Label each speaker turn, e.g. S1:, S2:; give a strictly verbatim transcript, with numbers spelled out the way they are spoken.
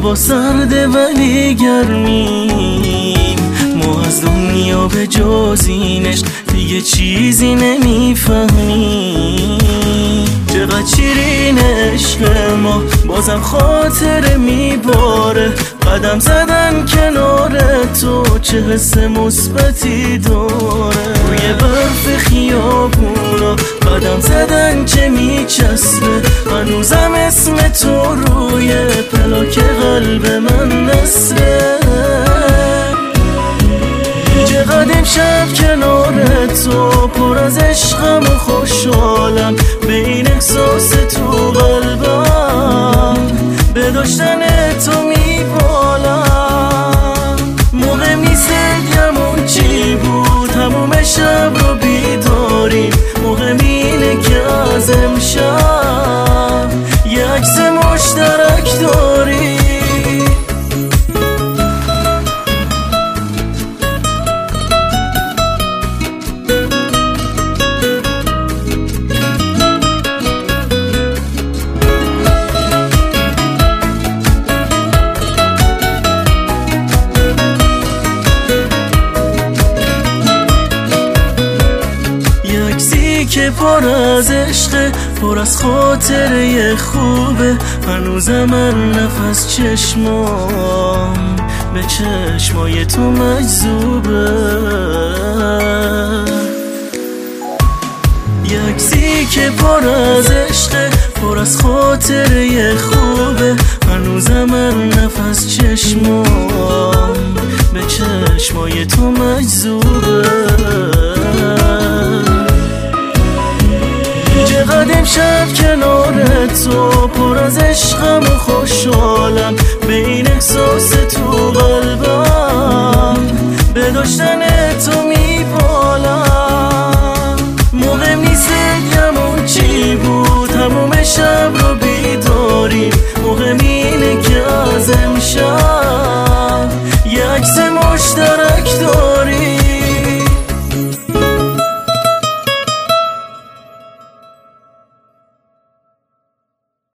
S1: هوا سرده ولی گرمیم، ما از دنیا به جز اینش دیگه چیزی نمیفهمیم. چقدر شیرین عشق ما، بازم خاطره میباره، قدم زدن کنار تو چه حس مثبتی داره. روی برف خیابونا قدم زدن چه میچسبه، هنوزم اسم تو روی پلاک قلب من نصبه. چقدر امشب کنار تو پر از عشقم و خوشحالم، به این احساس تو قلبم به داشتن تو میبالم. مهم نیست دلگمون چی بود، تموم شب رو بیداریم، مهم اینه که از امشب یه عکس مشترک داریم. که پر از عشق، پر از خاطره خوبه، هنوزم من نفس چشمام به چشمای تو مجذوبه. یکسی که پر از عشق، پر از خاطره خوبه، هنوزم من نفس چشمام به چشمای تو